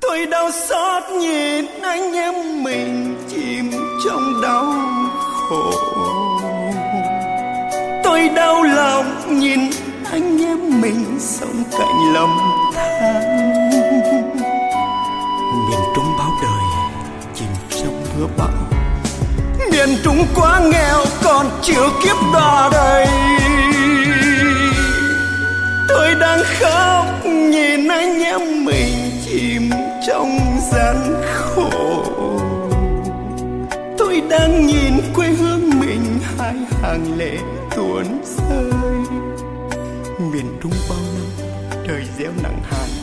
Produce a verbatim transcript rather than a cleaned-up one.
Tôi đau xót nhìn anh em mình chìm trong đau khổ. Tôi đau lòng nhìn anh em mình sống cạnh lầm than. Miền Trung bao đời chìm trong mưa bão, miền Trung quá nghèo còn chịu kiếp đọa đầy. Tôi đang khóc nhìn anh em mình chìm trong gian khổ. Tôi đang nhìn quê hương mình hai hàng lệ tuôn rơi. Miền Trung bao năm đời gieo nặng hạt,